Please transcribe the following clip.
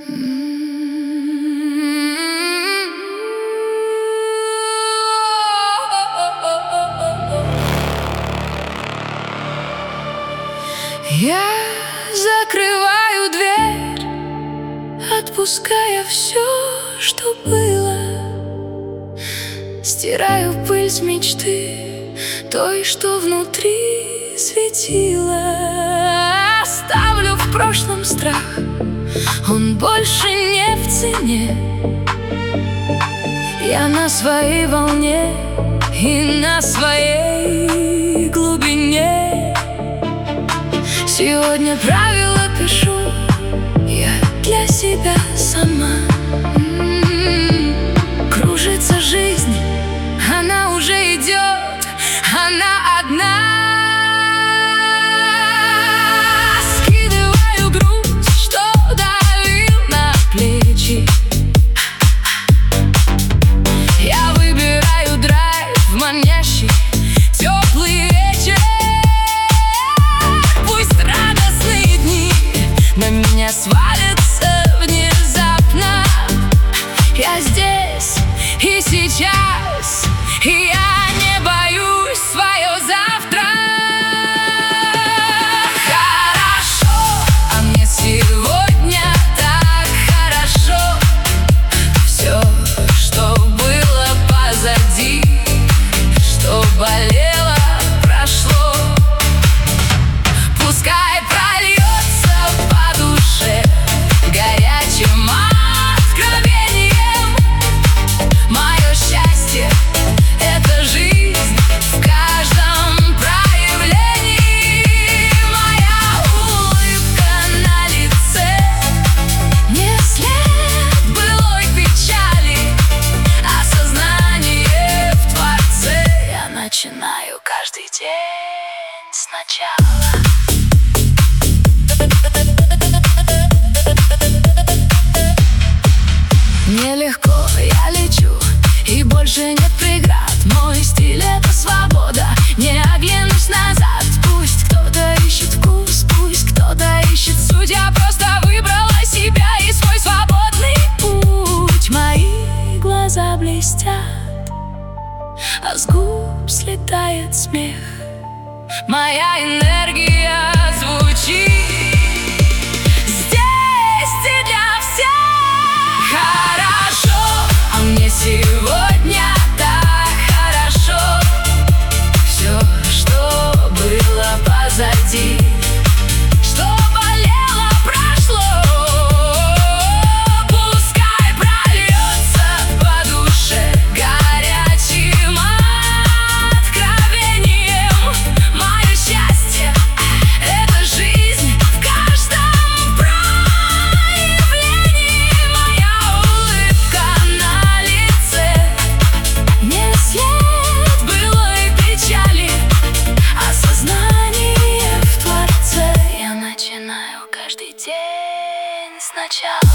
Я закрываю дверь, отпуская все, что было. Стираю пыль с мечты, той, что внутри светила. Оставлю в прошлом страх, он больше не в цене. Я на своей волне и на своей глубине. Сегодня правила пишу я для себя сама. Кружится жизнь, она уже идет, она одна. Скидываю груз, что давил на плечи. Я выбираю драйв, манящий теплый вечер. Пусть радостные дни на меня свалятся внезапно. Я здесь и сейчас, и я не боюсь свое завтра. Хорошо, а мне сегодня так хорошо. Все, что было позади, что болело, прошло. Пускай прольется по душе горячим откровением. Мое счастье — это жизнь в каждом проявлении. Моя улыбка на лице, не след былой печали. Осознание в Творце. Я начинаю каждый день сначала. Нелегко я лечу, и больше нет преград. Мой стиль — это свобода, не оглянусь назад. Пусть кто-то ищет вкус, пусть кто-то ищет суть. Я просто выбрала себя и свой свободный путь. Мои глаза блестят, а с губ слетает смех. Моя энергия звучит здесь и для всех. Хорошо, а мне сегодня так хорошо. Все, что было позади, что болело, прошло. Пускай прольется по душе горячим откровением. Мое счастье — это жизнь в каждом проявлении. Моя улыбка на лице, не след былой печали. Осознание в Творце. Я начинаю каждый день сначала.